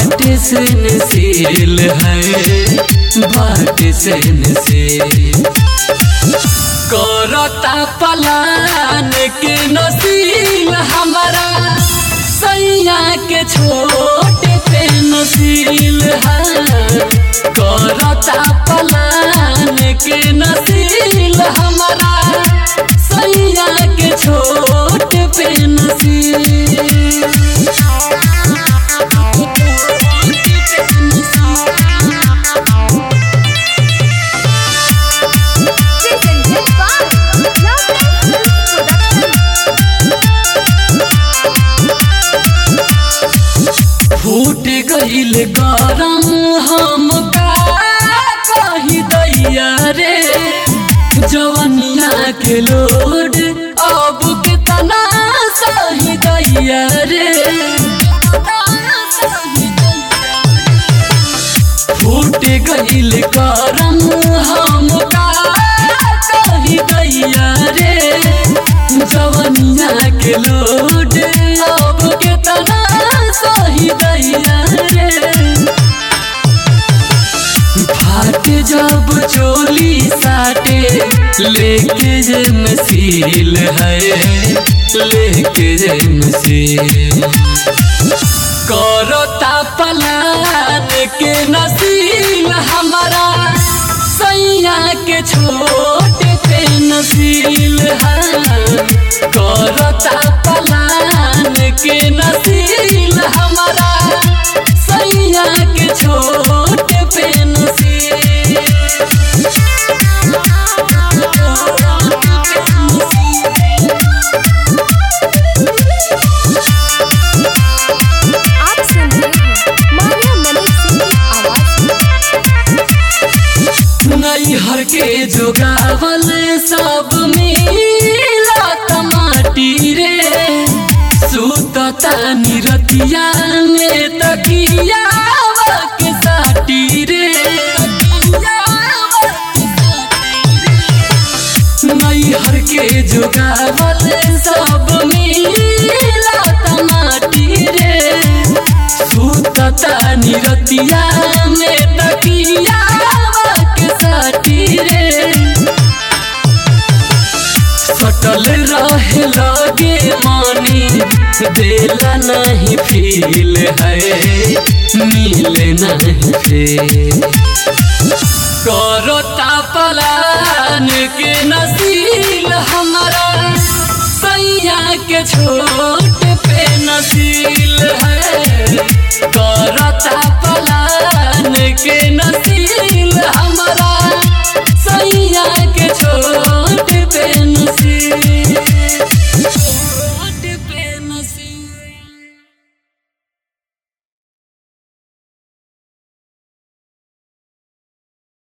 बाट से नसील है बाट से नसील करता पलान के नसील हमारा सैया के छोटे पे नसील है करता पलान के नसील हमारा सैया के छोटे पे नसील फूट गईल गरम हम का कही दैया रे जवनिया के लोड अब कितना सही दैया रे फूट गईल गरम हम का कही दैया रे जवनिया के लोड अब कितना सही दैया रे फाट जब चोली साटे लेके जे मसील है लेके जे मसील करता पलान के नसील हमारा सैया के छोटे पे नसील है करता पलान के नसील हमारा सैया के छोटे पे नसील आप सुन रहे हैं मानिया मलिक सिंह की आवाज में। नैहर के जोगावल सब मिला माटी रे सुतता निरतिया में तकिया के साटी रे नैहर के जोगावल सब मिला माटी रे सुतता निरतिया में तकिया के साटी रे सटल रहे लगे मानी देला नहीं फील है मिले नहीं फील करता पलान के नसील हमारा सैया के छोटे पे नसील है करता पलान के नसील हमारा सैया के छोटे पे नसील